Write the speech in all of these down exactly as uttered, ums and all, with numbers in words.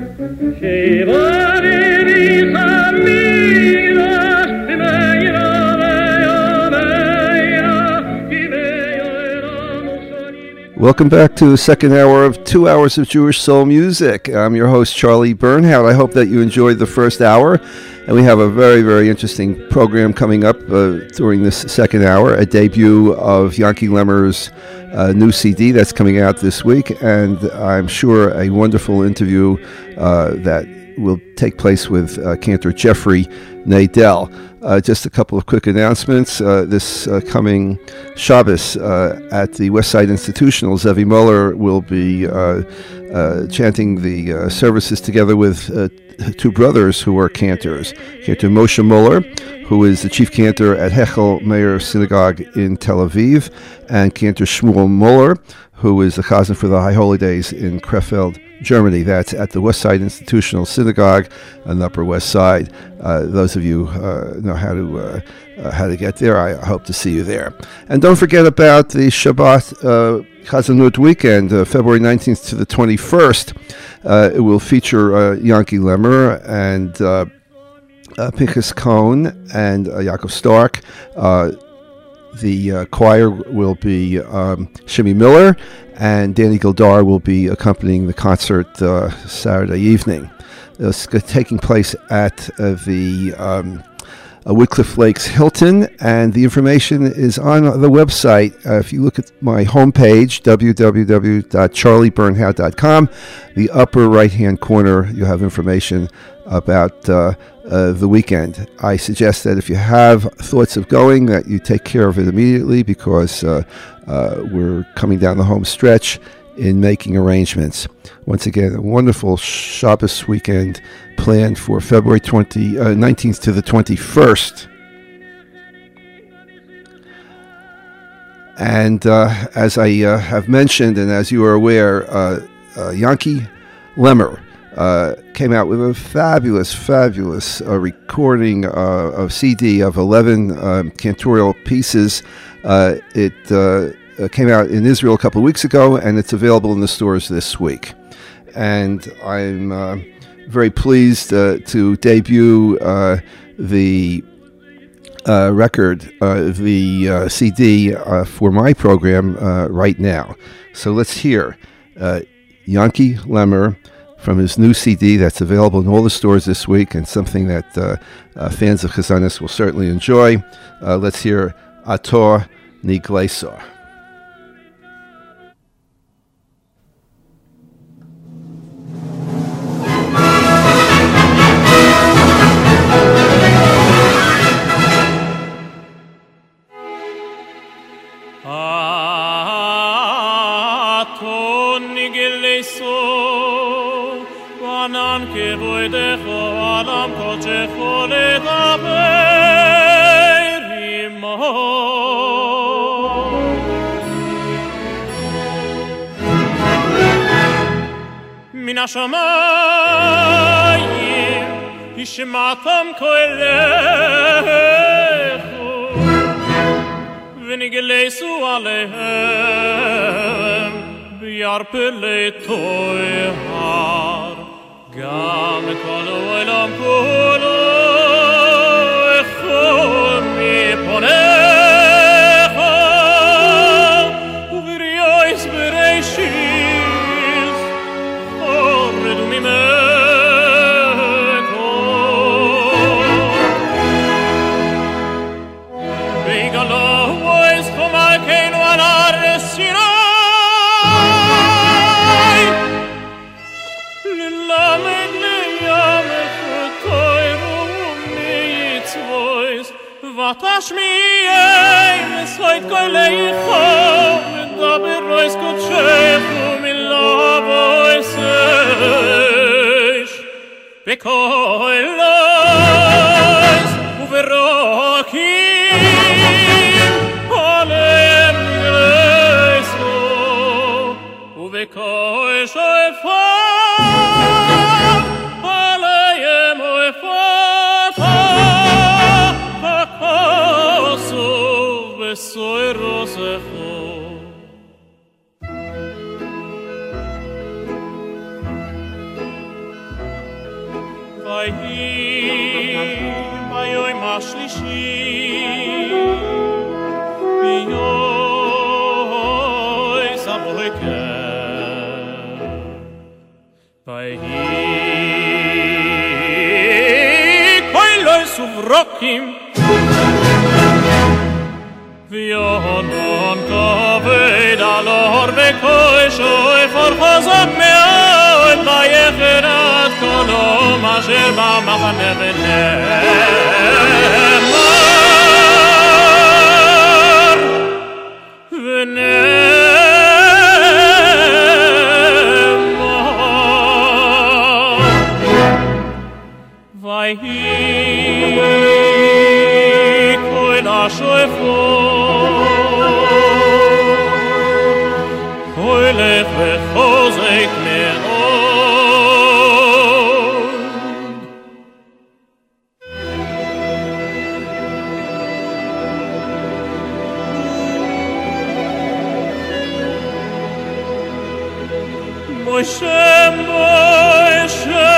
Welcome back to the second hour of two hours of Jewish soul music. I'm your host, Charlie Bernhardt. I hope that you enjoyed the first hour, and we have a very, very interesting program coming up uh, during this second hour, a debut of Yanky Lemmer's uh, new C D that's coming out this week, and I'm sure a wonderful interview uh, that will take place with uh, Cantor Jeffrey Nadel. Uh, just a couple of quick announcements. Uh, this uh, coming Shabbos uh, at the Westside Institutional, Zevi Muller will be uh, uh, chanting the uh, services together with uh, two brothers who are cantors. Cantor Moshe Muller, who is the chief cantor at Hechel Meir Synagogue in Tel Aviv, and Cantor Shmuel Muller, who is the chazan for the High Holy Days in Krefeld, Germany. That's at the Westside Institutional Synagogue on the Upper West Side. Uh, those of you uh, know how to uh, uh, how to get there. I hope to see you there. And don't forget about the Shabbat uh, Chazanut weekend, uh, February nineteenth to the twenty-first. Uh, it will feature uh, Yanky Lemmer and uh, uh, Pinchas Cohn and uh, Yaakov Stark. Uh, The uh, choir will be um, Shimmy Miller, and Danny Gildar will be accompanying the concert uh, Saturday evening. It's taking place at uh, the um, uh, Woodcliff Lakes Hilton, and the information is on the website. Uh, if you look at my homepage, w w w dot charlie bernhardt dot com, the upper right-hand corner, you have information about uh, uh, the weekend. I suggest that if you have thoughts of going, that you take care of it immediately, because uh, uh, we're coming down the home stretch in making arrangements. Once again, a wonderful Shabbos weekend planned for February twentieth, uh, nineteenth to the twenty-first. And uh, as I uh, have mentioned, and as you are aware, uh, uh, Yanky Lemmer Uh, came out with a fabulous, fabulous uh, recording uh, of C D of eleven uh, cantorial pieces. Uh, it uh, came out in Israel a couple of weeks ago, and it's available in the stores this week. And I'm uh, very pleased uh, to debut uh, the uh, record, uh, the uh, C D uh, for my program uh, right now. So let's hear uh, Yanky Lemmer from his new C D that's available in all the stores this week, and something that uh, uh, fans of Chazanis will certainly enjoy. Uh, let's hear Ator Nigleisor. השמיים השמעתם קולךו ונגלסו עליהם ביערפלי טוהר גם כל העולם כולו איכון מפונך ובריאויס בראשית הורדו ממך ותשמיעי מסוית קולך ודבר רויס קודשך ומלבו אסש בקולויס וברוקים עולם נגלסו ובקול שופר עליהם ופתח soy rosejo ויהי ביום השלישי ביום סבוקר ויהי כולו סוברוקים ויהונון כבד על אור וקוי שופר חזק מאוד ויחד קולו אשר במחנה ונאמר ונאמר ויהי כל השופר הולך וחוזק מאוד מוישה מוישה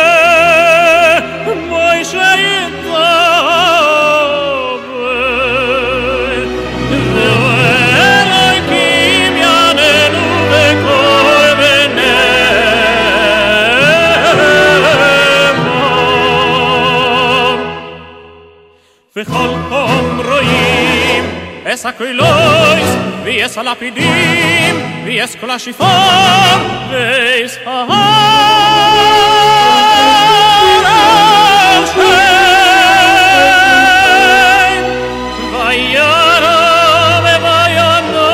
מוישה יתאבד ואלוהים יעננו בקול ונאמר וכל פעם רואים אס הקוילויס ואס הלפידים ואס כל השיפור ואס ההר השם וירא ובינו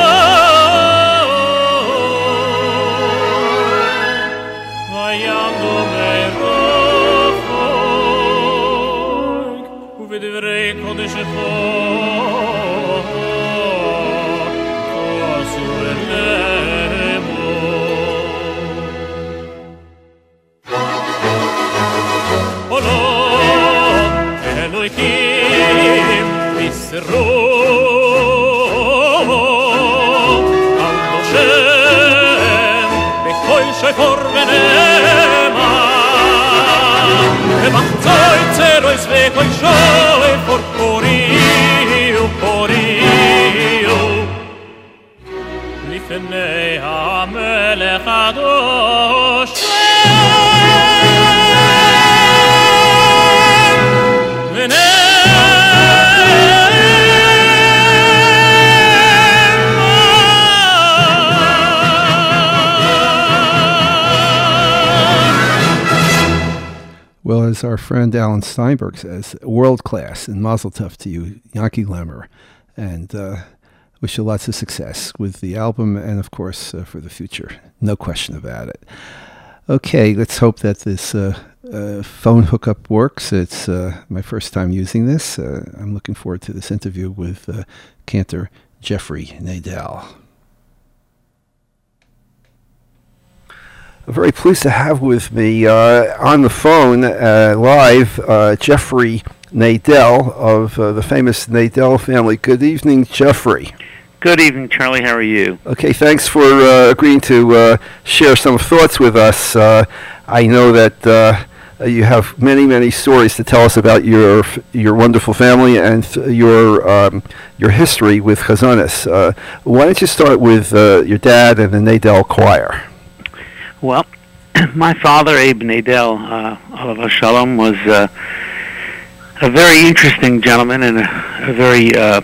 ויעמדו מרחוק ובדברי קודשך אלוהים ישרו על נושם בכל שפור ונאמר ובחצוי צלויס וכל שפור פוריו פוריו לפני המלך הקדוש Well, as our friend Alan Steinberg says, world class, and mazel tov to you, Yanky Lemmer, and uh, wish you lots of success with the album and, of course, uh, for the future. No question about it. Okay, let's hope that this uh, uh, phone hookup works. It's uh, my first time using this. Uh, I'm looking forward to this interview with uh, cantor Jeffrey Nadel. I'm very pleased to have with me uh, on the phone uh, live uh, Jeffrey Nadel of uh, the famous Nadel family. Good evening, Jeffrey. Good evening, Charlie. How are you? Okay, thanks for uh, agreeing to uh, share some thoughts with us. Uh, I know that uh, you have many, many stories to tell us about your your wonderful family and th- your um, your history with Chazonis. Uh, why don't you start with uh, your dad and the Nadel Choir? Well, my father, Abe Nadel, uh, Alav Shalom, was uh, a very interesting gentleman and a, a very uh,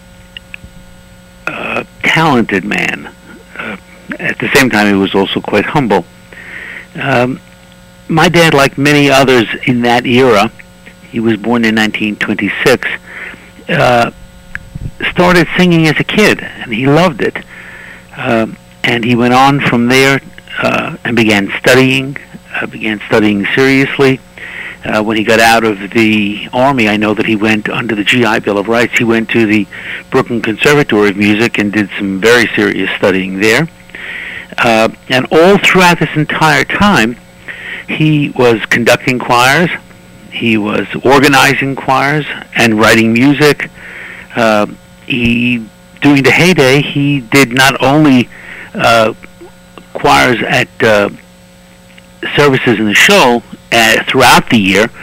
uh, talented man. Uh, at the same time, he was also quite humble. Um, my dad, like many others in that era, he was born in nineteen twenty-six, uh, started singing as a kid, and he loved it. Uh, and he went on from there Uh, and began studying, uh, began studying seriously. Uh, when he got out of the Army, I know that he went under the G I Bill of Rights. He went to the Brooklyn Conservatory of Music and did some very serious studying there. Uh, and all throughout this entire time, he was conducting choirs, he was organizing choirs and writing music. Uh, he, during the heyday, he did not only uh, choirs at uh, services in the show uh, throughout the year,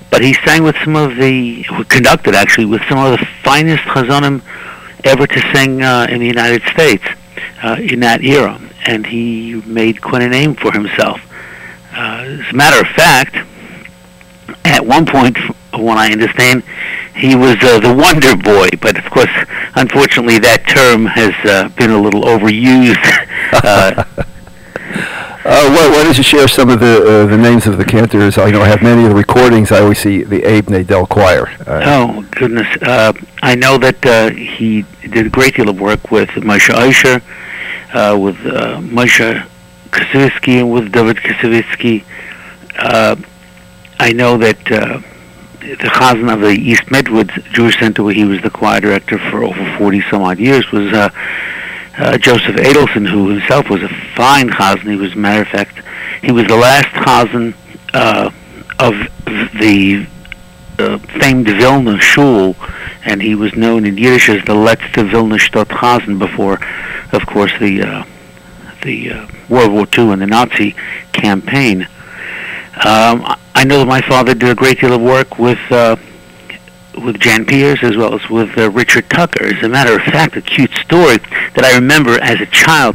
but he sang with some of the, conducted actually, with some of the finest chazonim ever to sing uh, in the United States uh, in that era, and he made quite a name for himself. Uh, as a matter of fact, at one point, from what I understand, he was uh, the Wonder Boy, but of course, unfortunately, that term has uh, been a little overused. uh, Uh, why, why don't you share some of the uh, the names of the cantors? I know I have many of the recordings. I always see the Abe Nadel Choir. Uh, oh, goodness. Uh, I know that uh, he did a great deal of work with Moshe Eicher, uh, with uh, Moshe Kasivitsky, and with David Kasivitsky. Uh, I know that uh, the Chazan of the East Midwoods Jewish Center, where he was the choir director for over forty some odd years, was uh, Uh, Joseph Adelson, who himself was a fine chazan. He was, matter of fact, he was the last chazan uh, of the uh, famed Vilna Shul, and he was known in Yiddish as the Letzte Vilna Stott Chazan before, of course, the uh, the uh, World War Two and the Nazi campaign. Um, I know that my father did a great deal of work with uh, with Jan Peers as well as with uh, Richard Tucker. As a matter of fact, a cute story that I remember as a child.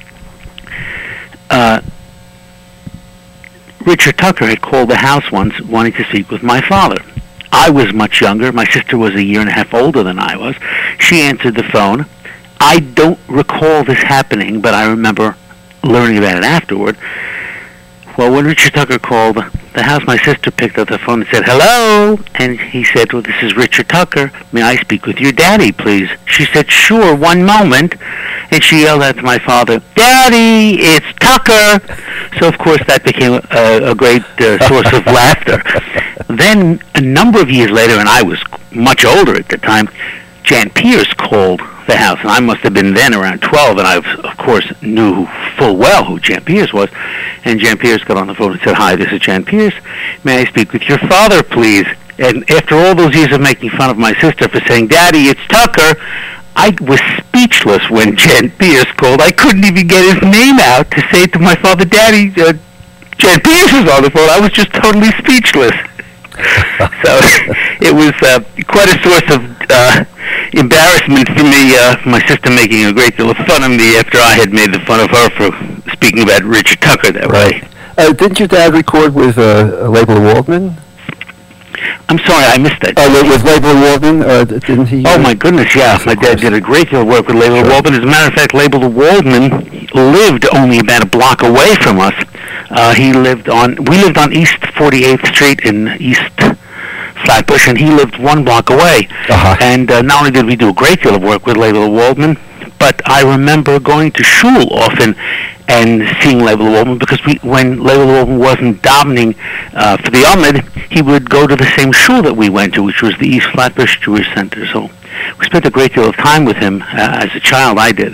Uh, Richard Tucker had called the house once wanting to speak with my father. I was much younger. My sister was a year and a half older than I was. She answered the phone. I don't recall this happening, but I remember learning about it afterward. Well, when Richard Tucker called the house, my sister picked up the phone and said, "Hello," and he said, "Well, this is Richard Tucker. May I speak with your daddy, please?" She said, "Sure, one moment," and she yelled out to my father, "Daddy, it's Tucker!" So, of course, that became a, a great uh, source of laughter. Then, a number of years later, and I was much older at the time, Jan Peers called the house, and I must have been then around twelve, and I, of course, knew full well who Jan Peers was. And Jan Peers got on the phone and said, "Hi, this is Jan Peers. May I speak with your father, please?" And after all those years of making fun of my sister for saying, "Daddy, it's Tucker," I was speechless when Jan Peers called. I couldn't even get his name out to say to my father, "Daddy, uh, Jan Peers is on the phone." I was just totally speechless. So it was uh, quite a source of uh, embarrassment for me, uh, my sister making a great deal of fun of me after I had made the fun of her for speaking about Richard Tucker that right. way. Uh, didn't your dad record with uh, Label Waldman? I'm sorry, I missed that. Oh, uh, with Label Waldman, uh, didn't he? Oh, uh, my goodness, yeah. yes, my dad did a great deal of work with Label sure. Waldman. As a matter of fact, Label Waldman lived only about a block away from us. Uh, he lived on, we lived on East forty-eighth Street in East Flatbush, and he lived one block away. Uh-huh. And uh, not only did we do a great deal of work with Label Waldman, but I remember going to shul often and seeing Label Waldman, because we, when Label Waldman wasn't davening uh, for the Amid, he would go to the same shul that we went to, which was the East Flatbush Jewish Center. So we spent a great deal of time with him uh, as a child. I did.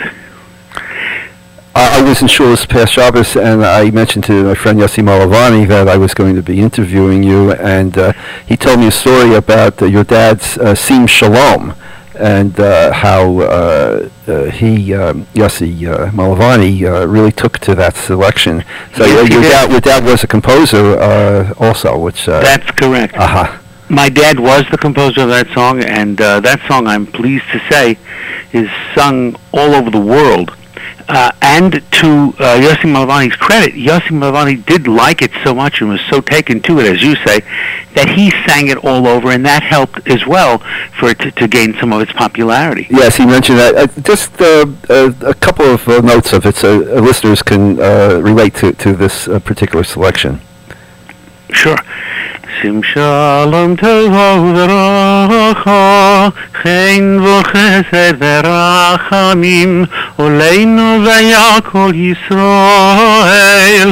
I was in shul this past Shabbos, and I mentioned to my friend Yossi Malavani that I was going to be interviewing you, and uh, he told me a story about uh, your dad's uh, Sim Shalom, and uh, how uh, uh, he, um, Yossi uh, Malavani, uh, really took to that selection. So yes, uh, your, dad, your dad was a composer uh, also, which... Uh, That's correct. Uh-huh. My dad was the composer of that song, and uh, that song, I'm pleased to say, is sung all over the world. Uh, and to uh, Yossi Malavani's credit, Yossi Malavani did like it so much and was so taken to it, as you say, that he sang it all over, and that helped as well for it to, to gain some of its popularity. Yes, he mentioned that. Uh, just uh, uh, a couple of uh, notes of it so uh, listeners can uh, relate to, to this uh, particular selection. Sure. Sim shalom tova v'racha, chen v'chesed v'rachamim, oleinu v'yakol Yisrael,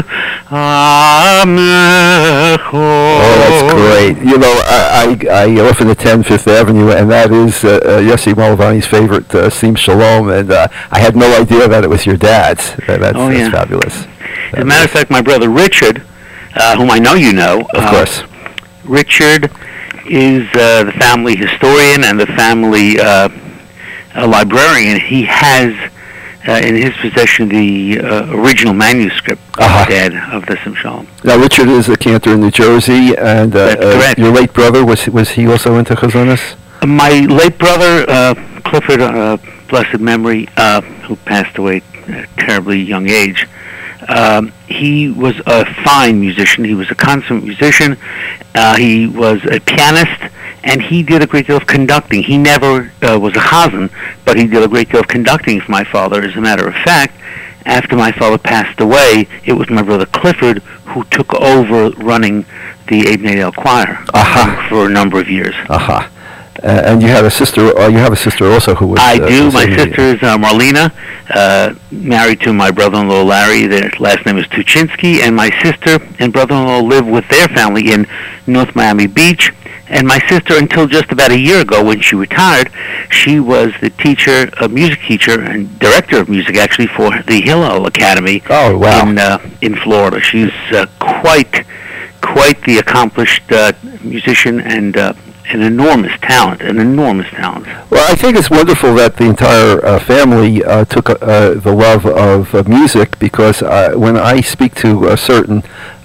Amecho. Oh, that's great. You know, I, I, I often attend Fifth Avenue, and that is uh, uh, Yossi Malavani's favorite uh, Sim Shalom, and uh, I had no idea that it was your dad's. Uh, that's, oh, yeah. that's fabulous. As a matter of fact, my brother Richard, uh, whom I know you know. Of uh, course. Richard is uh, the family historian and the family uh, uh, librarian. He has uh, in his possession the uh, original manuscript, Uh-huh. my dad, of the Sim Shalom. Now, Richard is a cantor in New Jersey, and uh, That's uh, correct. your late brother, was was he also into chazonis? My late brother, uh, Clifford, uh, blessed memory, uh, who passed away at a terribly young age, um, he was a fine musician. He was a consummate musician. Uh, he was a pianist, and he did a great deal of conducting. He never uh, was a chazan, but he did a great deal of conducting for my father. As a matter of fact, after my father passed away, it was my brother Clifford who took over running the Abe Nadel Choir Aha. for a number of years. Aha. Uh, and you had a sister. Uh, you have a sister also who was. I uh, do. was My in the- sister is uh, Marlena, uh, married to my brother-in-law Larry. Their last name is Tuchinski, and my sister and brother-in-law live with their family in North Miami Beach. And my sister, until just about a year ago, when she retired, she was the teacher, a music teacher and director of music, actually, for the Hillel Academy Oh, wow. in uh, in Florida. She's uh, quite quite the accomplished uh, musician and uh, an enormous talent, an enormous talent. Well, I think it's wonderful that the entire uh, family uh, took uh, the love of uh, music, because uh, when I speak to uh, certain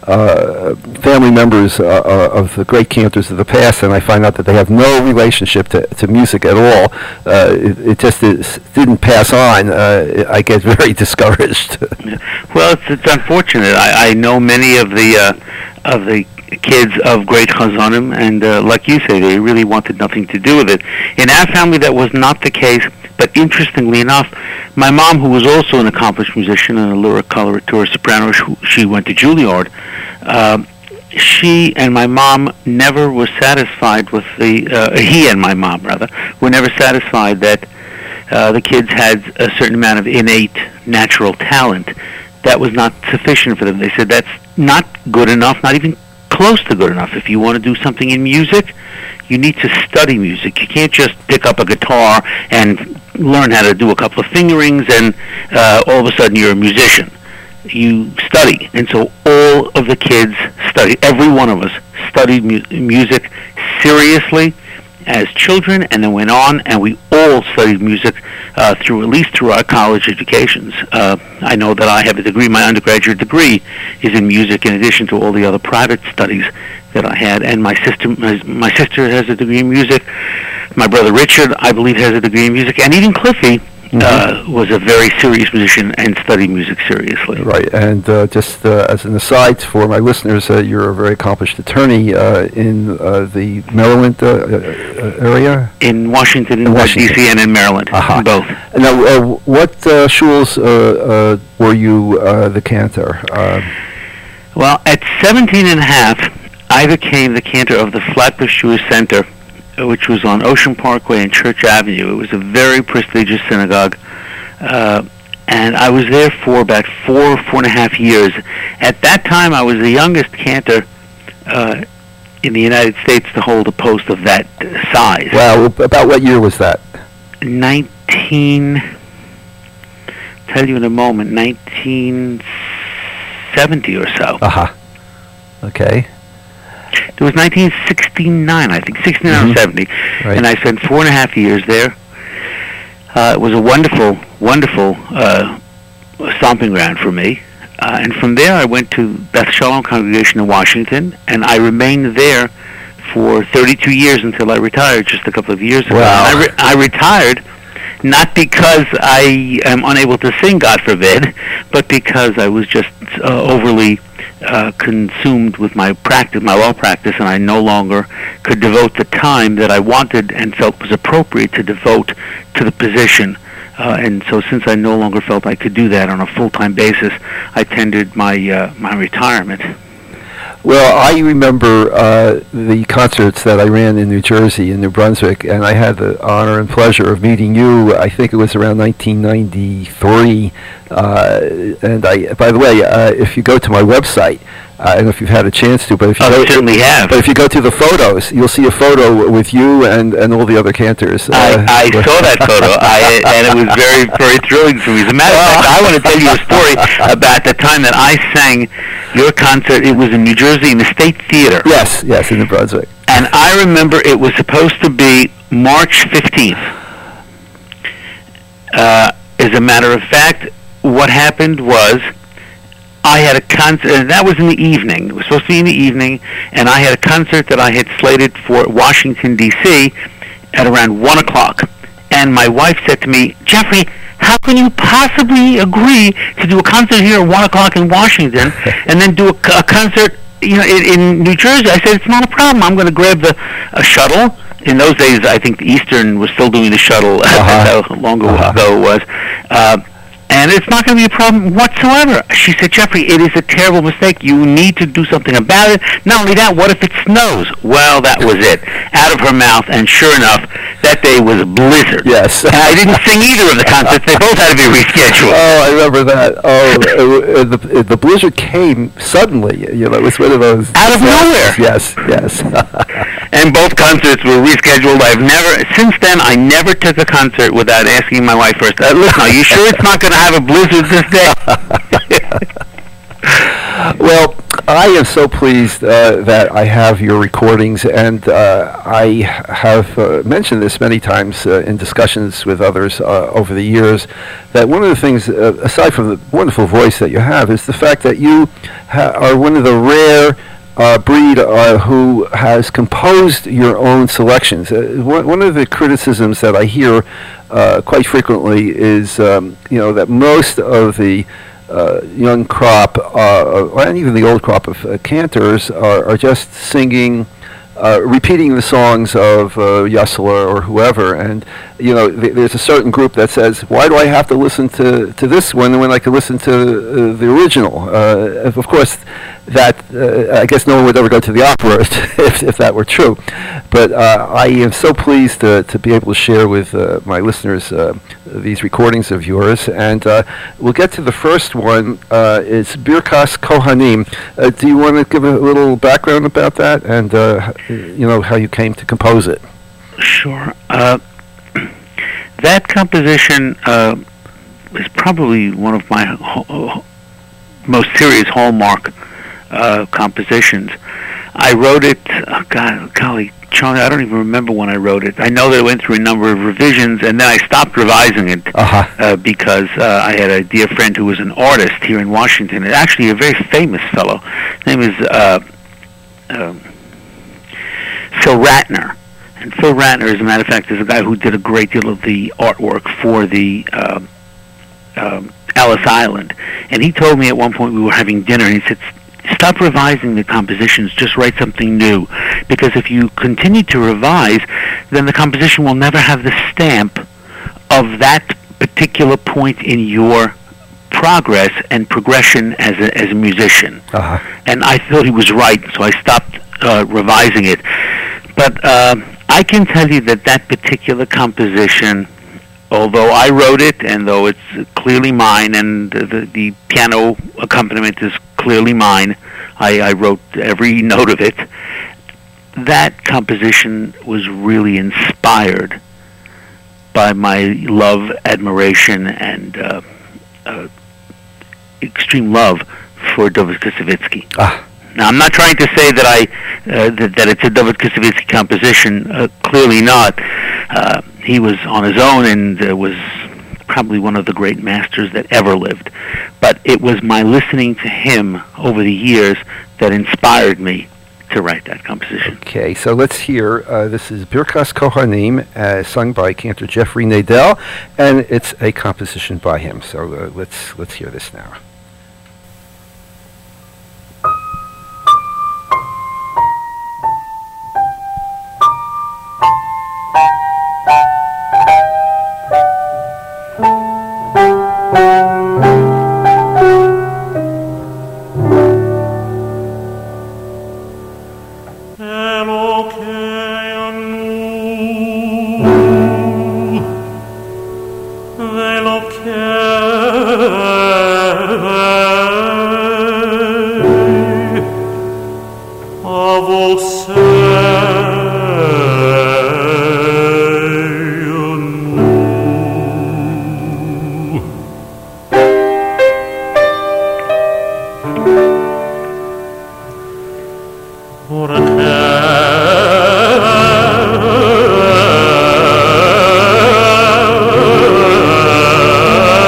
uh, family members uh, uh, of the great cantors of the past, and I find out that they have no relationship to, to music at all, uh, it, it just is, didn't pass on, uh, I get very discouraged. Well, it's, it's unfortunate. I, I know many of the uh, of the kids of great chazonim, and uh, like you say, they really wanted nothing to do with it. In our family, that was not the case. But interestingly enough, my mom, who was also an accomplished musician and a lyric coloratura soprano, she, she went to Juilliard. Uh, she and my mom never was satisfied with the. Uh, he and my mom, rather, were never satisfied that uh, the kids had a certain amount of innate natural talent. That was not sufficient for them. They said that's not good enough, not even close to good enough. If you want to do something in music, you need to study music. You can't just pick up a guitar and learn how to do a couple of fingerings and uh, all of a sudden you're a musician. You study. And so all of the kids studied, every one of us studied mu- music seriously as children, and then went on, and we all studied music uh, through, at least through our college educations. Uh, I know that I have a degree, my undergraduate degree is in music, in addition to all the other private studies that I had, and my sister, my, my sister has a degree in music. My brother Richard, I believe, has a degree in music, and even Cliffy Mm-hmm. uh, was a very serious musician and studied music seriously. Right, and uh, just uh, as an aside for my listeners, uh, you're a very accomplished attorney uh, in uh, the Maryland uh, uh, area? In Washington, in In Washington. Washington. D C, and in Maryland, Aha. both. Now, uh, what uh, shuls uh, uh, were you uh, the cantor? Uh, Well, at seventeen and a half, I became the cantor of the Flatbush Jewish Center, which was on Ocean Parkway and Church Avenue. It was a very prestigious synagogue, uh, and I was there for about four, four and a half years. At that time, I was the youngest cantor uh, in the United States to hold a post of that uh, size. well, about what year was that? nineteen, tell you in a moment, nineteen seventy or so. Aha. Okay. It was nineteen sixty-nine, I think, sixty-nine Mhm. or seventy, Right. and I spent four and a half years there. Uh, it was a wonderful, wonderful uh, stomping ground for me. Uh, and from there, I went to Beth Shalom Congregation in Washington, and I remained there for thirty-two years until I retired just a couple of years ago. Wow. And I, re- I retired not because I am unable to sing, God forbid, but because I was just uh, overly uh, consumed with my practice, my law practice, and I no longer could devote the time that I wanted and felt was appropriate to devote to the position. Uh, and so since I no longer felt I could do that on a full-time basis, I tendered my uh, my retirement. Well, I remember uh, the concerts that I ran in New Jersey and New Brunswick, and I had the honor and pleasure of meeting you. I think it was around nineteen ninety-three. Uh, and I, by the way, uh, if you go to my website, I don't know if you've had a chance to, but if you I go, certainly have. but if you go to the photos, you'll see a photo with you and, and all the other cantors. Uh, I, I saw that photo, I, and it was very, very thrilling for me. As a matter of fact, I want to tell you a story about the time that I sang your concert. It was in New Jersey in the State Theater. Yes, yes, in New Brunswick. And I remember it was supposed to be March fifteenth. Uh, As a matter of fact, what happened was I had a concert, and that was in the evening. It was supposed to be in the evening, and I had a concert that I had slated for Washington, D C at around one o'clock. And my wife said to me, Jeffrey, how can you possibly agree to do a concert here at one o'clock in Washington and then do a, a concert you know, in, in New Jersey? I said, it's not a problem. I'm going to grab the a shuttle. In those days, I think the Eastern was still doing the shuttle. Uh-huh. That's how long uh-huh. ago it was. Uh, and it's not going to be a problem whatsoever. She said, Jeffrey, it is a terrible mistake. You need to do something about it. Not only that, what if it snows? Well, that was it. Out of her mouth, and sure enough, that day was a blizzard. Yes. And I didn't sing either of the concerts. They both had to be rescheduled. Oh, I remember that. Oh, uh, the, the blizzard came suddenly. You know, it was one of those... Out of nowhere. Yes, yes. And both concerts were rescheduled. I've never... Since then, I never took a concert without asking my wife first, uh, listen, are you sure it's not going to have a blizzard this day? Well, I am so pleased uh, that I have your recordings, and uh, I have uh, mentioned this many times uh, in discussions with others uh, over the years, that one of the things, uh, aside from the wonderful voice that you have, is the fact that you ha- are one of the rare uh, breed uh, who has composed your own selections. Uh, one, one of the criticisms that I hear uh, quite frequently is, um, you know, that most of the uh, young crop, uh, and even the old crop of uh, cantors, are, are just singing, uh, repeating the songs of uh, Yesler or whoever. And, you know, th- there's a certain group that says, why do I have to listen to, to this one when I can listen to uh, the original? Uh, of course, that, uh, I guess no one would ever go to the opera if, if that were true. But uh, I am so pleased to, to be able to share with uh, my listeners uh, these recordings of yours. And uh, we'll get to the first one. Uh, it's Birkas Kohanim. Uh, do you want to give a little background about that and, uh, you know, how you came to compose it? Sure. Uh, that composition uh, is probably one of my ho- most serious hallmark Uh, compositions. I wrote it, oh God, golly, Charlie, I don't even remember when I wrote it. I know that it went through a number of revisions, and then I stopped revising it uh-huh. uh, because uh, I had a dear friend who was an artist here in Washington, and actually a very famous fellow. His name is uh, uh, Phil Ratner. And Phil Ratner, as a matter of fact, is a guy who did a great deal of the artwork for the uh, uh, Ellis Island. And he told me at one point, we were having dinner, and he said, stop revising the compositions, just write something new. Because if you continue to revise, then the composition will never have the stamp of that particular point in your progress and progression as a, as a musician. Uh-huh. And I thought he was right, so I stopped uh, revising it. But uh, I can tell you that that particular composition, although I wrote it, and though it's clearly mine, and the, the, the piano accompaniment is clearly mine, I, I wrote every note of it, that composition was really inspired by my love, admiration, and uh, uh, extreme love for David Koussevitzky. Ah. Now, I'm not trying to say that I uh, that, that it's a David Koussevitzky composition. Uh, clearly not. Uh, he was on his own and uh, was probably one of the great masters that ever lived. But it was my listening to him over the years that inspired me to write that composition. Okay, so let's hear. Uh, this is Birkas Kohanim, uh, sung by Cantor Jeffrey Nadel, and it's a composition by him. So uh, let's let's hear this now. Ora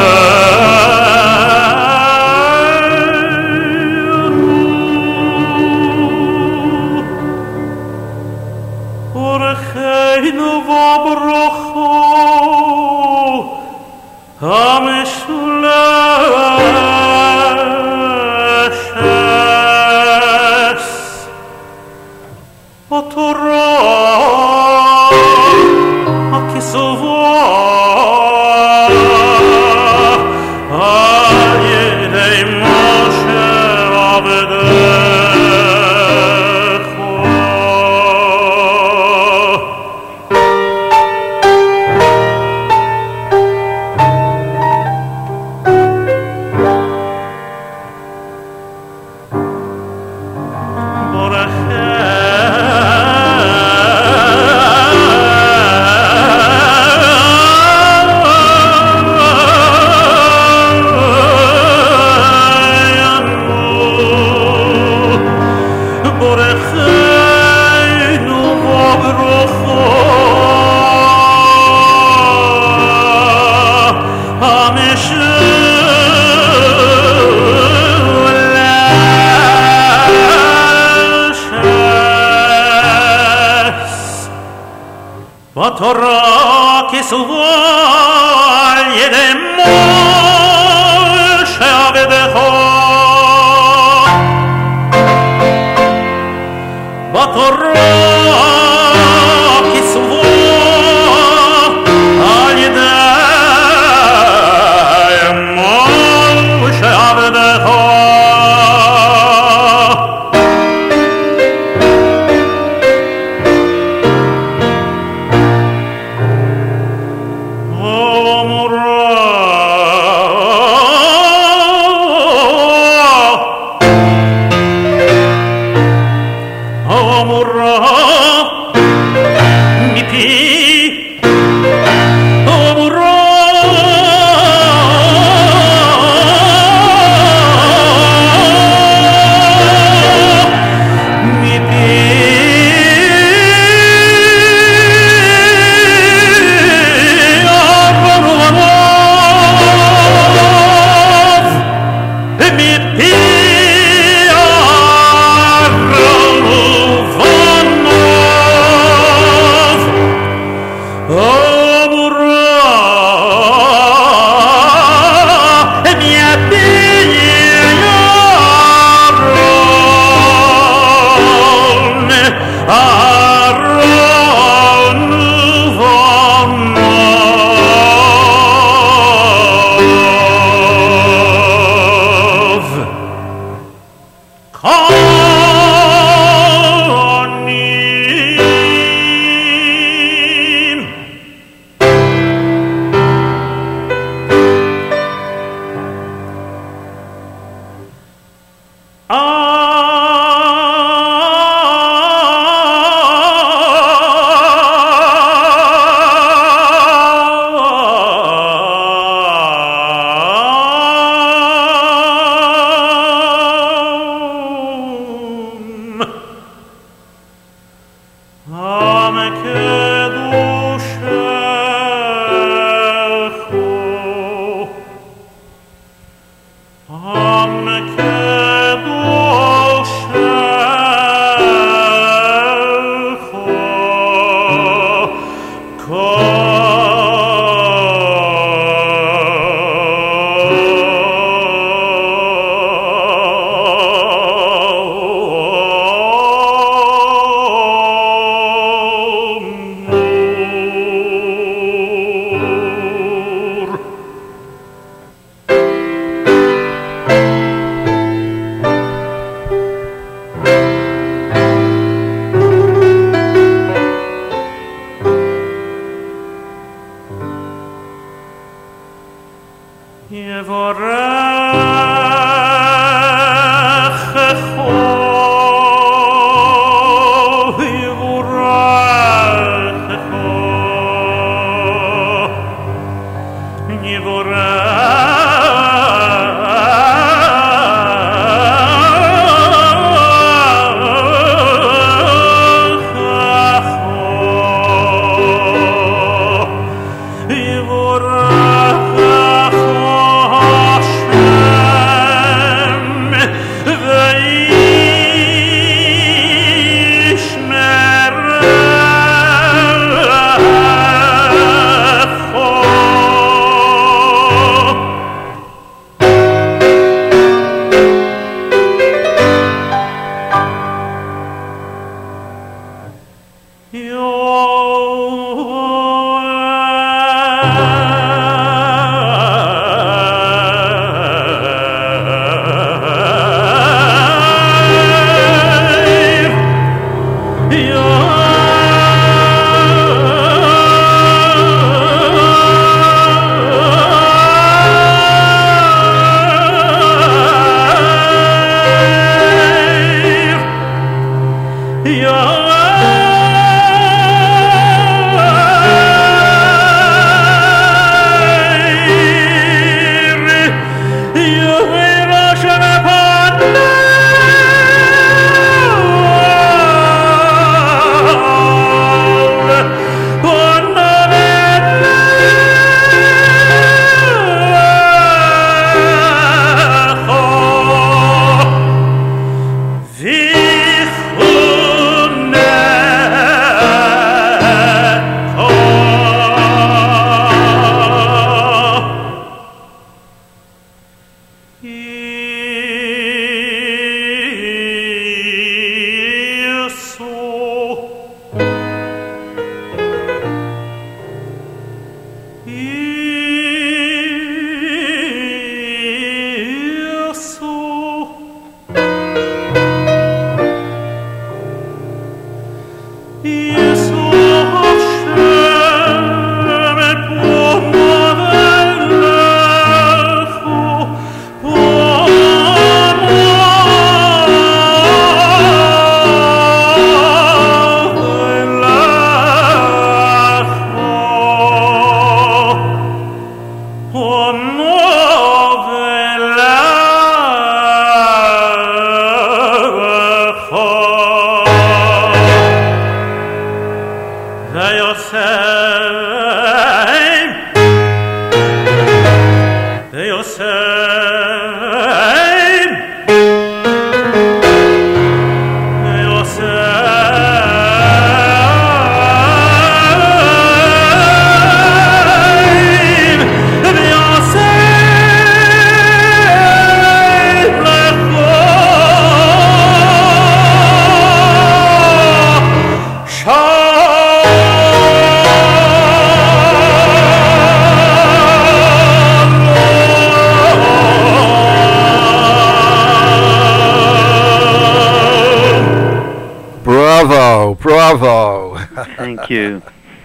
Bravo, bravo. Thank you.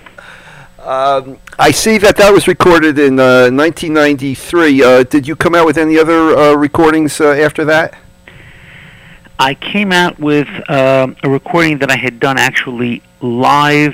Um, I see that that was recorded in uh, nineteen ninety-three. Uh, did you come out with any other uh, recordings uh, after that? I came out with uh, a recording that I had done actually live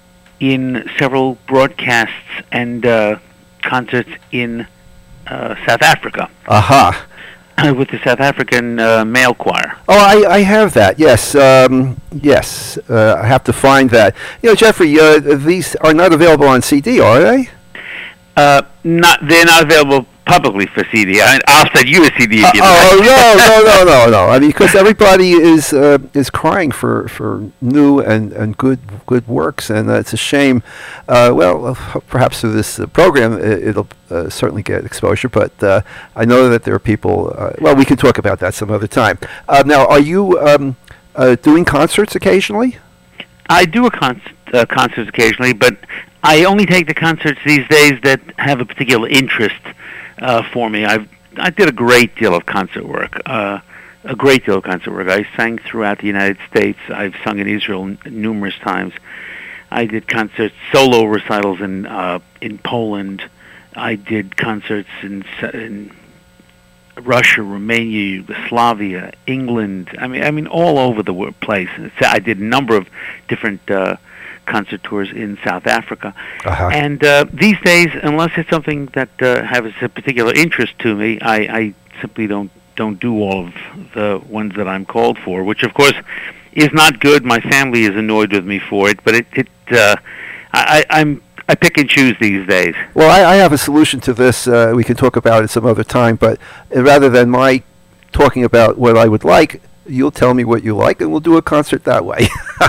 in several broadcasts and uh, concerts in uh, South Africa. Aha. Uh-huh. With the South African uh, male choir. Oh, I, I have that. Yes, um, yes. Uh, I have to find that. You know, Jeffrey, uh, these are not available on C D, are they? Uh, not. They're not available publicly for C D. I, I'll send you a C D. If you uh, oh like. no, no, no, no, no! I mean, because everybody is uh, is crying for, for new and, and good good works, and uh, it's a shame. Uh, well, perhaps through this uh, program, it, it'll uh, certainly get exposure. But uh, I know that there are people. Uh, well, we can talk about that some other time. Uh, now, are you um, uh, doing concerts occasionally? I do a con- uh, concerts occasionally, but I only take the concerts these days that have a particular interest uh, for me. I've I did a great deal of concert work, uh, a great deal of concert work. I sang throughout the United States. I've sung in Israel n- numerous times. I did concerts, solo recitals in uh, in Poland. I did concerts in, in Russia, Romania, Yugoslavia, England. I mean, I mean, all over the wo- place. I did a number of different uh, concert tours in South Africa. Uh-huh. And uh, these days, unless it's something that uh, has a particular interest to me, I, I simply don't don't do all of the ones that I'm called for. Which, of course, is not good. My family is annoyed with me for it, but it, it uh, I, I'm. I pick and choose these days. Well, I, I have a solution to this. Uh, we can talk about it some other time. But uh, rather than my talking about what I would like, you'll tell me what you like, and we'll do a concert that way.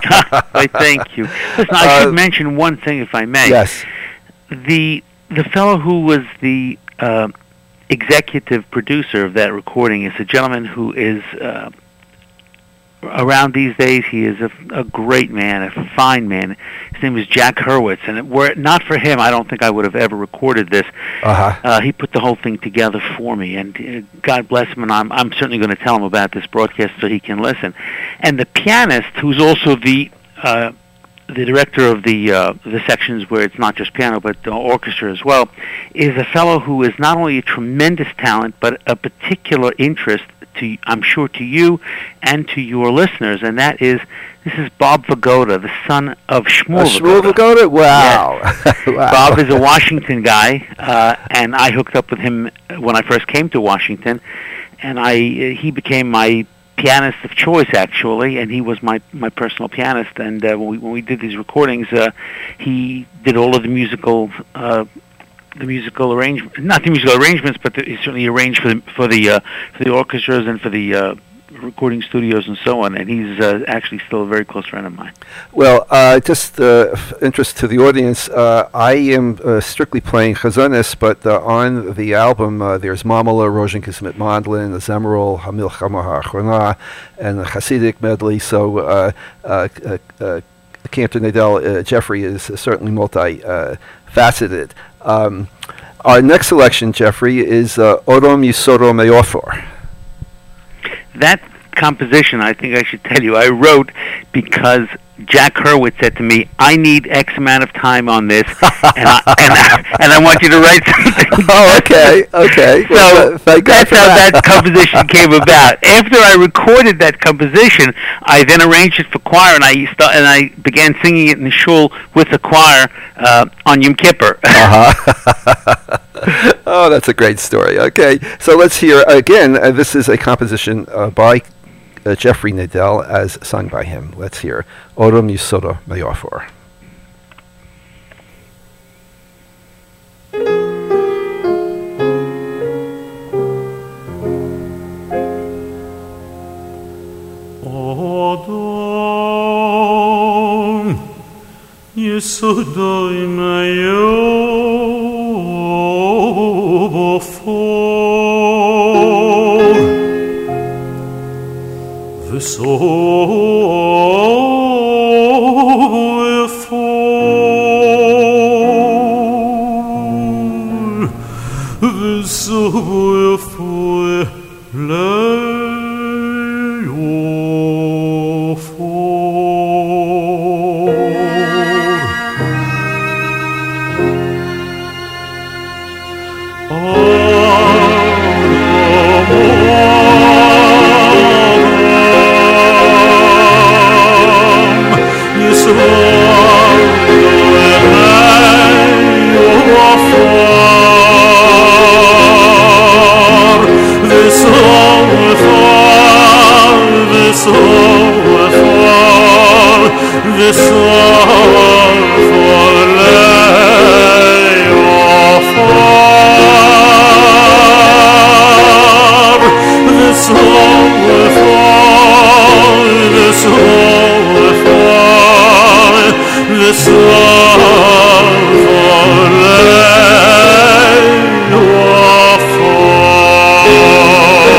I thank you. Listen, I Uh, should mention one thing, if I may. Yes. The the fellow who was the uh, executive producer of that recording is a gentleman who is uh, around these days. He is a, a great man, a fine man. His name is Jack Hurwitz, and were it not for him, I don't think I would have ever recorded this. Uh-huh. Uh, he put the whole thing together for me, and uh, God bless him, and I'm, I'm certainly going to tell him about this broadcast so he can listen. And the pianist, who's also the uh, the director of the uh, the sections where it's not just piano but the orchestra as well, is a fellow who is not only a tremendous talent but a particular interest to, I'm sure, to you and to your listeners, and that is, this is Bob Vigoda, the son of Shmuel uh, Shmuel Vigoda. Wow. Yes. Wow. Bob is a Washington guy, uh, and I hooked up with him when I first came to Washington, and I uh, he became my pianist of choice, actually, and he was my, my personal pianist. And uh, when we when we did these recordings, uh, he did all of the musical uh, the musical arrangement, not the musical arrangements, but the, he certainly arranged for the for the uh, for the orchestras and for the uh, recording studios and so on. And he's uh, actually still a very close friend of mine. Well, uh, just uh, f- interest to the audience, uh, I am uh, strictly playing chazonis, but uh, on the album uh, there's Mamala, Rozenkis mit Mandlin, the Zemerol, Hamil Chamah HaAchrona, and the Hasidic medley. So uh, uh, uh, uh, Cantor Nadel uh, Jeffrey is uh, certainly multi-faceted. Uh, um, our next selection, Jeffrey, is uh, Odom Yisoro Meofor. That composition, I think I should tell you, I wrote because Jack Hurwitz said to me, I need X amount of time on this, and, I, and, I, and I want you to write something. Oh, okay, okay. So well, thank God that's for how that. that composition came about. After I recorded that composition, I then arranged it for choir, and I st- and I began singing it in the shul with the choir uh, on Yom Kippur. Uh-huh. Oh, that's a great story. Okay, so let's hear again. Uh, this is a composition uh, by uh, Jeffrey Nadel, as sung by him. Let's hear Odom Yisoro Meofor. Odom Yisoro Meofor. The soul fall, the soul fall, lay or fall. The soul for lay or fall, the soul for, the soul for, the soul for lay or fall.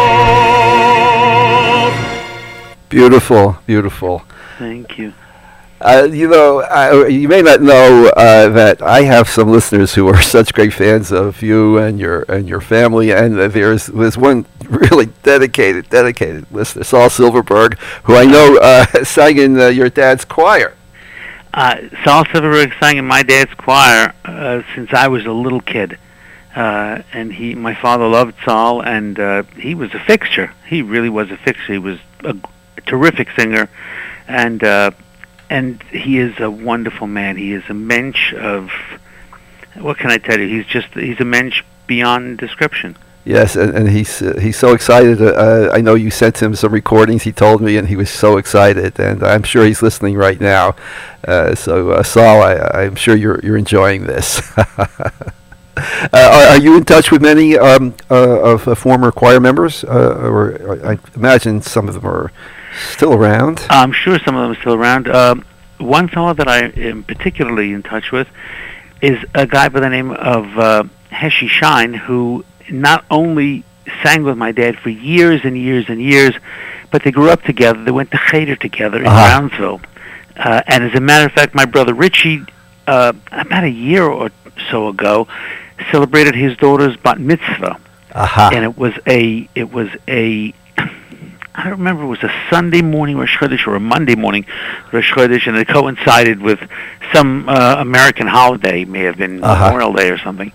Beautiful, beautiful. Thank you. Uh, you know, I, you may not know uh, that I have some listeners who are such great fans of you and your and your family, and uh, there's there's one really dedicated dedicated listener, Saul Silverberg, who I know uh, sang in uh, your dad's choir. Uh, Saul Silverberg sang in my dad's choir uh, since I was a little kid, uh, and he, my father loved Saul, and uh, he was a fixture. He really was a fixture. He was a, a terrific singer, and uh, and he is a wonderful man. He is a mensch of, what can I tell you? He's just he's a mensch beyond description. Yes, and, and he's uh, he's so excited. Uh, I know you sent him some recordings, he told me, and he was so excited, and I'm sure he's listening right now. Uh, so, uh, Saul, I, I'm sure you're you're enjoying this. uh, are, are you in touch with many um, uh, of uh, former choir members? Uh, or, or I imagine some of them are still around. I'm sure some of them are still around. Um, one fellow that I am particularly in touch with is a guy by the name of uh, Heshi Shine, who not only sang with my dad for years and years and years, but they grew up together. They went to Cheder together in uh-huh. Brownsville. Uh, and as a matter of fact, my brother Richie, uh, about a year or so ago, celebrated his daughter's bat mitzvah. Uh-huh. And it was a, it was a, I don't remember, it was a Sunday morning Rosh Chodesh or a Monday morning Rosh Chodesh, and it coincided with some uh, American holiday, may have been uh-huh. Memorial Day or something.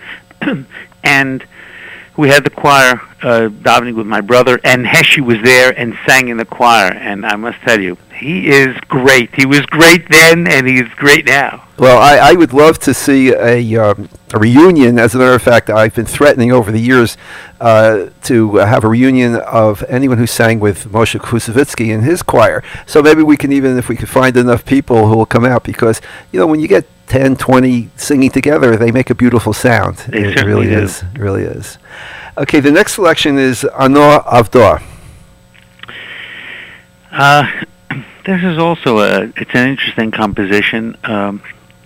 And we had the choir uh, davening with my brother, and Heshi was there and sang in the choir. And I must tell you, he is great. He was great then, and he's great now. Well, I, I would love to see a, um, a reunion. As a matter of fact, I've been threatening over the years uh, to have a reunion of anyone who sang with Moshe Kusevitsky in his choir. So maybe we can even, if we could find enough people who will come out, because, you know, when you get ten, twenty singing together, they make a beautiful sound. They it certainly really do. is. It really is. Okay, the next selection is Ano Avdor. Uh, this is also a, it's an interesting composition. Um,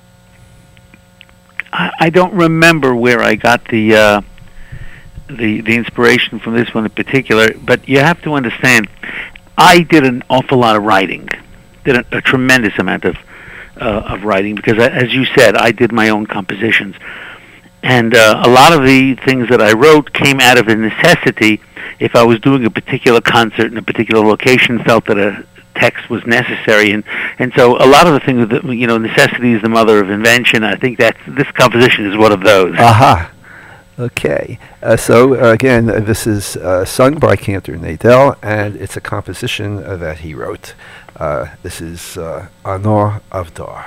I, I don't remember where I got the, uh, the, the inspiration from this one in particular, but you have to understand, I did an awful lot of writing, did a, a tremendous amount of Uh, of writing, because I, as you said, I did my own compositions, and uh, a lot of the things that I wrote came out of a necessity. If I was doing a particular concert in a particular location, felt that a text was necessary, and and so a lot of the things that, you know, necessity is the mother of invention. I think that this composition is one of those. Aha. Okay. Uh, so uh, again, uh, this is uh, sung by Cantor Nadel, and it's a composition uh, that he wrote. Uh, this is uh, Ano Avdor.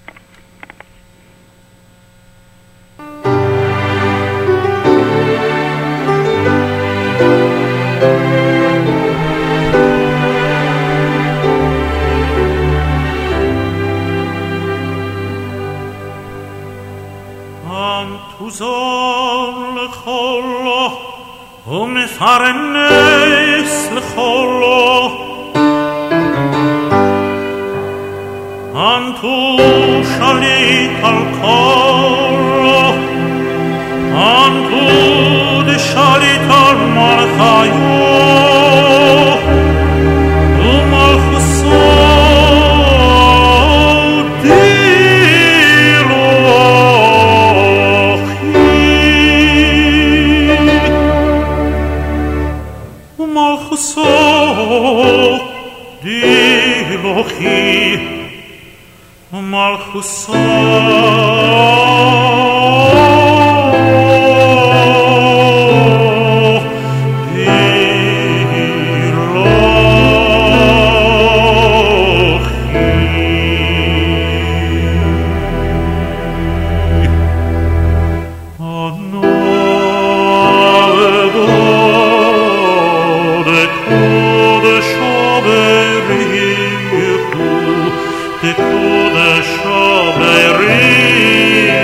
Antuzor lecholo, umefarenes lecholo, Antu shalit al kolo, Antu de shalit al malchayo, umalchuso dilochi, umalchuso dilochi, Malchus the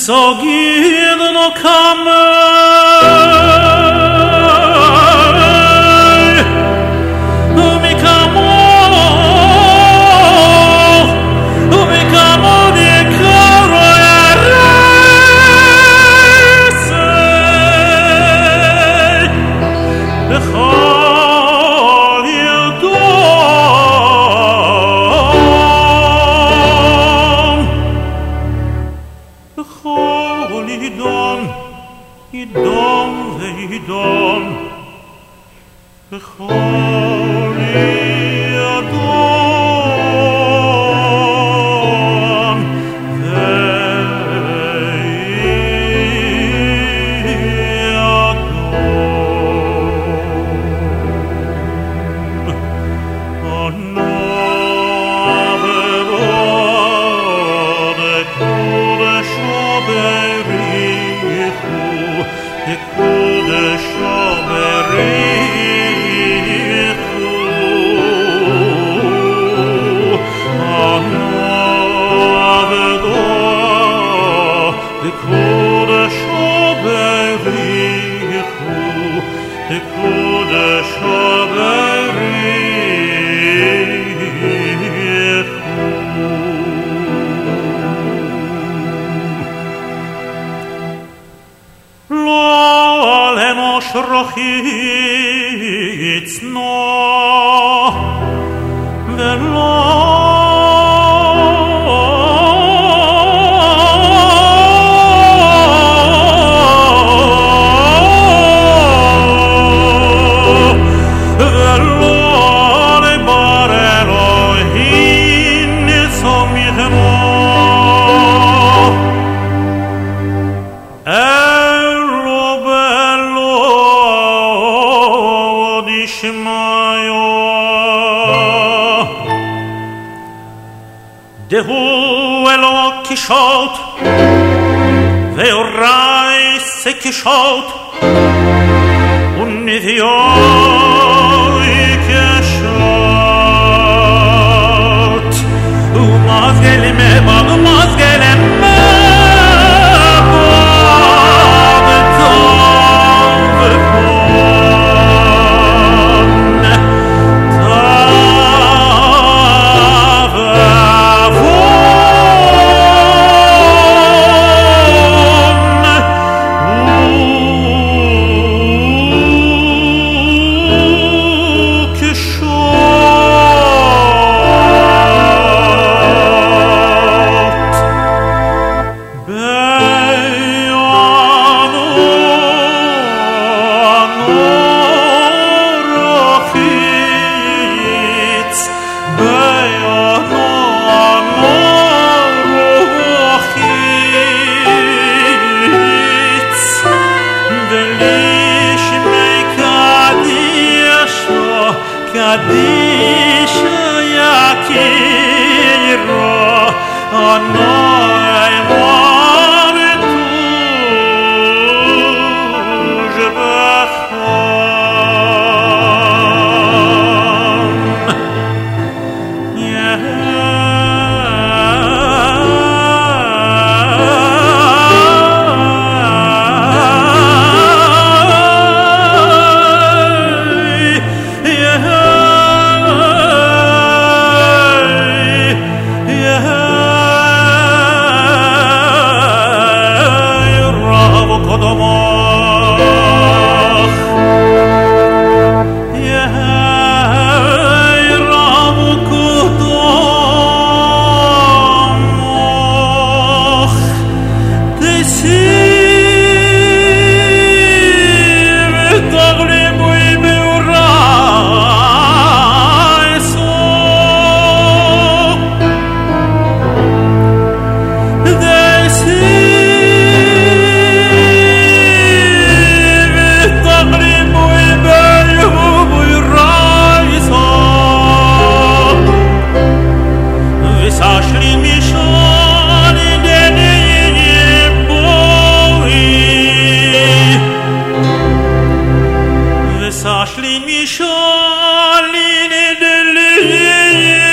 Sogid no kame Mi kamo Mi kamo di caro erese Bechol yidom Bechol yidom Yidom ve'yidom Bechol yidom Rochitz no Velo Dehu elo kishot Ve'orai se kishot Unnidioi kishot Umazgele mebag, umazgele mebag Tov v'kon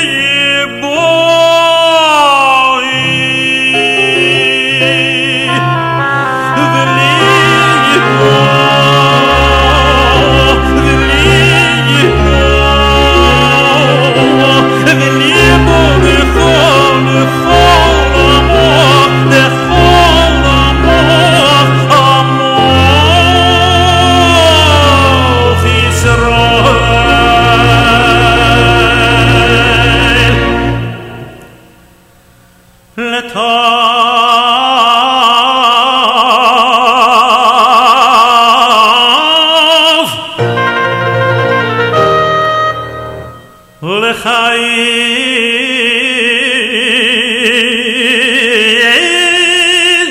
boy ולחיים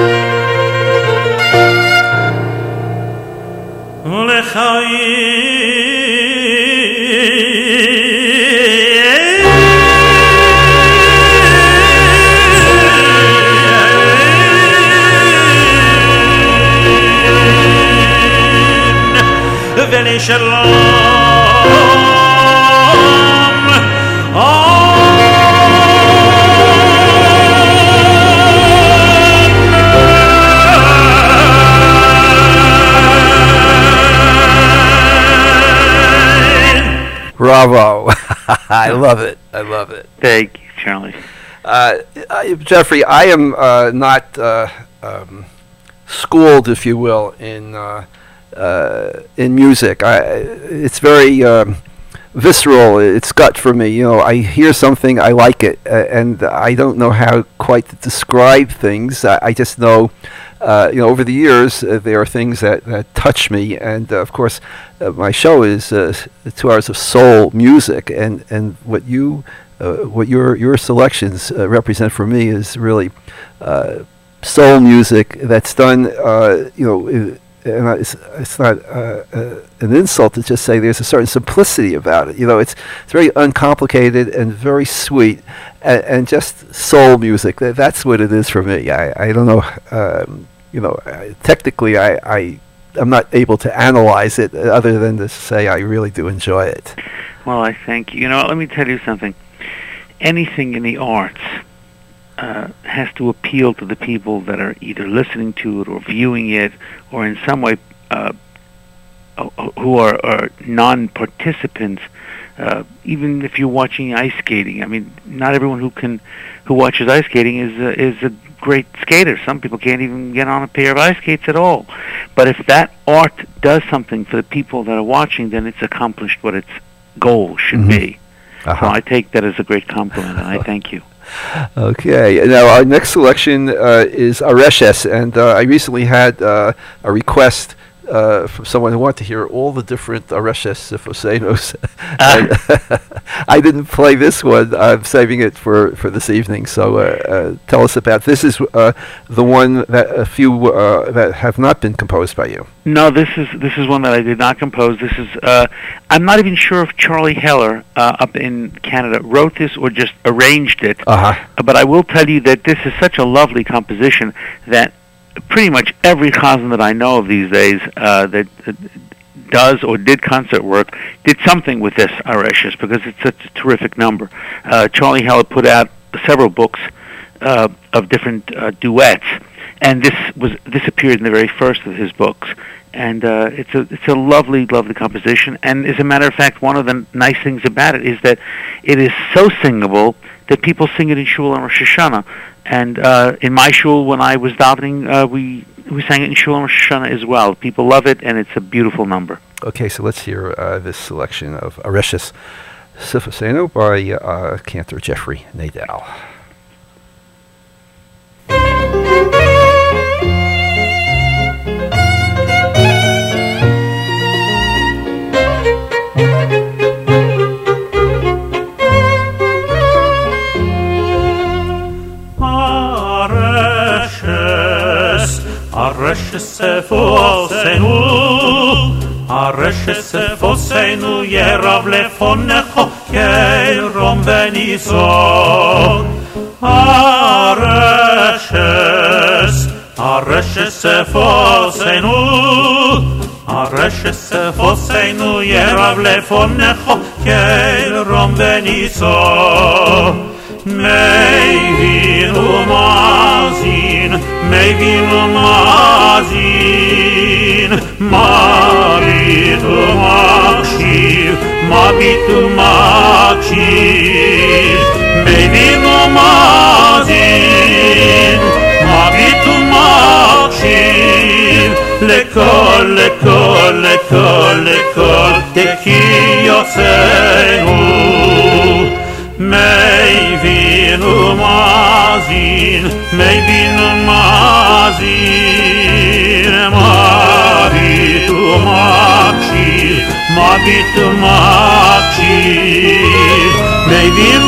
ולחיים ולשלום Bravo. I love it. I love it. Thank you, Charlie. Uh, I, Jeffrey, I am uh, not uh, um, schooled, if you will, in uh, uh, in music. I, it's very um, visceral. It's gut for me. You know, I hear something, I like it, uh, and I don't know how quite to describe things. I, I just know. Uh, you know, over the years, uh, there are things that, that touch me, and uh, of course, uh, my show is uh, two hours of soul music, and, and what you, uh, what your your selections uh, represent for me is really uh, soul music that's done. Uh, you know, it, and it's it's not uh, uh, an insult to just say there's a certain simplicity about it. You know, it's it's very uncomplicated and very sweet, and, and just soul music. That, that's what it is for me. I I don't know. Um, you know, I, technically, I I I'm not able to analyze it other than to say I really do enjoy it. Well, I thank you. You know, let me tell you something. Anything in the arts uh, has to appeal to the people that are either listening to it or viewing it, or in some way uh, who are, are non-participants. Uh, even if you're watching ice skating, I mean, not everyone who can who watches ice skating is uh, is a great skater. Some people can't even get on a pair of ice skates at all. But if that art does something for the people that are watching, then it's accomplished what its goal should mm-hmm. be. Uh-huh. So I take that as a great compliment, and I thank you. Okay. Now, our next selection uh, is Areshes, and uh, I recently had uh, a request Uh, from someone who wanted to hear all the different Areshes Sifosenos. uh. I didn't play this one. I'm saving it for, for this evening. So uh, uh, tell us about this. Is uh, the one that a few uh, that have not been composed by you? No, this is this is one that I did not compose. This is uh, I'm not even sure if Charlie Heller uh, up in Canada wrote this or just arranged it. Uh-huh. But I will tell you that this is such a lovely composition that pretty much every chazan that I know of these days uh, that uh, does or did concert work did something with this Areshes because it's such a terrific number. Uh, Charlie Heller put out several books uh, of different uh, duets, and this was this appeared in the very first of his books. And uh, it's a it's a lovely, lovely composition. And as a matter of fact, one of the nice things about it is that it is so singable that people sing it in shul on Rosh Hashanah. And uh, in my shul, when I was davening, uh, we we sang it in shul on Rosh Hashanah as well. People love it, and it's a beautiful number. Okay, so let's hear uh, this selection of Areshes Sifoseno by uh, Cantor Jeffrey Nadal. Areshes Sefosenu, Areshes Sefosenu, Yerav lefonecho keirom venison. Areshes, Areshes Sefosenu, Areshes Sefosenu, Yerav lefonecho keirom venison. Mevin umazin, Mevin umazin, Mavit umakshiv, Mavit umakshiv. Mevin umazin, Mavit umakshiv. Lekol, lekol, lekol, lekol, teki yosenu. Mevin umazin, Mevin umazin, Mavit umakshiv, Mavit umakshiv. מקשיב, מבין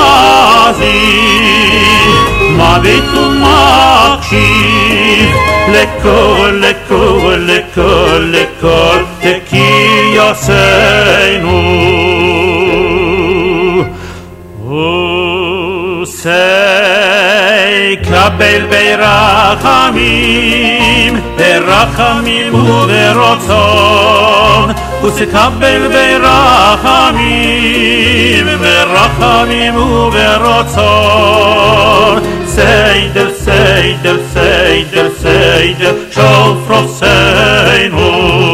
ומאזין, מביט ומקשיב, לכל, לכל, לכל, לכל תקיעותינו. וסי קבל ברחמים, ברחמים וברצון, וסקבל ברחמים, ברחמים וברצון, סיידר, סיידר, סיידר, סיידר, שופרוסנו.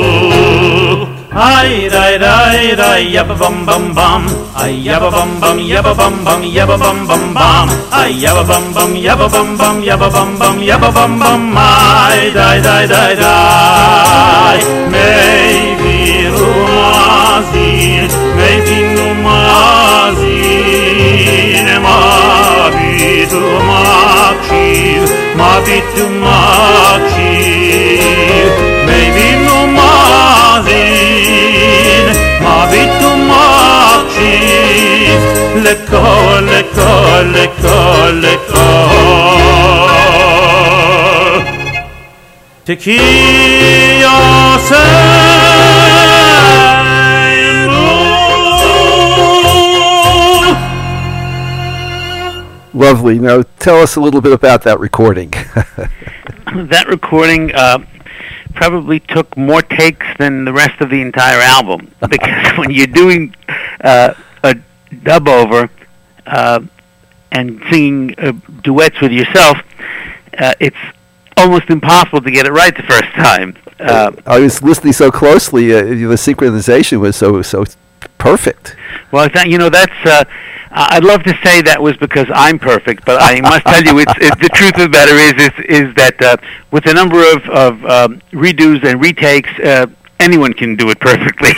Ay, day, day, day, yabba bum bum bum. Ay, yabba bum bum, yabba bum bum, yabba bum bum bum. Ay, yabba bum bum, yabba bum bum, yabba bum bum, yabba bum bum. Ay, day, day, day, day. Maybe rumazin, maybe numazin, mabit umakshiv, mabit umakshiv. Maybe numazin, mabit umakshiv, lekol, lekol, lekol, lekol. Tekiyaseinu. Lovely. Now, tell us a little bit about that recording. That recording uh, probably took more takes than the rest of the entire album, because when you're doing uh, a dub over uh, and singing uh, duets with yourself, uh, it's almost impossible to get it right the first time. Uh, I was listening so closely. Uh, the synchronization was so so perfect. well, I thought, you know, that's. Uh, I'd love to say that was because I'm perfect, but I must tell you, it's, it's the truth of the matter is is, is that uh, with a number of, of um, redos and retakes, uh, anyone can do it perfectly.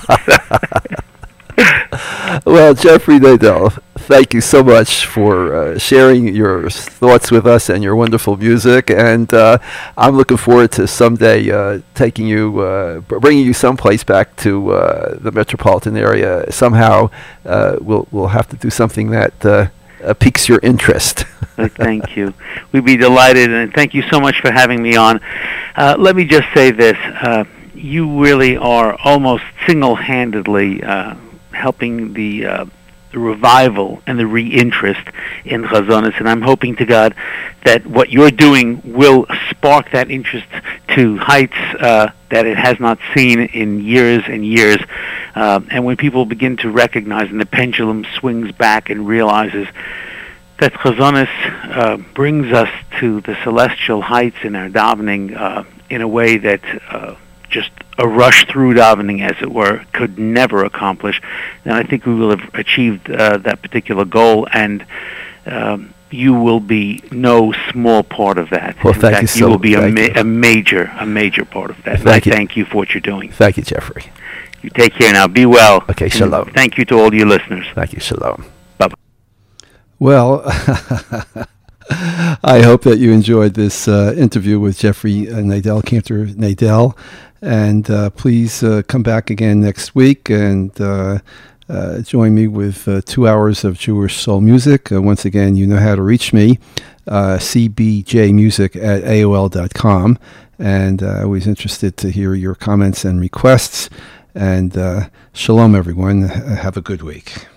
Well, Jeffrey Nadel, thank you so much for uh, sharing your thoughts with us and your wonderful music. And uh, I'm looking forward to someday uh, taking you, uh, bringing you someplace back to uh, the metropolitan area. Somehow, uh, we'll we'll have to do something that uh, uh, piques your interest. Thank you. We'd be delighted, and thank you so much for having me on. Uh, let me just say this: uh, you really are almost single-handedly Uh, helping the, uh, the revival and the re-interest in Chazonis, and I'm hoping to God that what you're doing will spark that interest to heights uh, that it has not seen in years and years. Uh, and when people begin to recognize, and the pendulum swings back and realizes that Chazonis uh, brings us to the celestial heights in our davening uh, in a way that uh, just a rush through davening, as it were, could never accomplish, then I think we will have achieved uh, that particular goal, and um, you will be no small part of that. Well, In thank fact, you so you will be a, thank ma- you. a major, a major part of that. Thank and I you. thank you for what you're doing. Thank you, Jeffrey. You take care now. Be well. Okay, And shalom. thank you to all your listeners. Thank you, shalom. Bye-bye. Well, I hope that you enjoyed this uh, interview with Jeffrey uh, Nadel, Cantor Nadel. And uh, please uh, come back again next week and uh, uh, join me with uh, two hours of Jewish soul music. Uh, once again, you know how to reach me, uh, c b j music at a o l dot com. And uh, always interested to hear your comments and requests. And uh, shalom, everyone. Have a good week.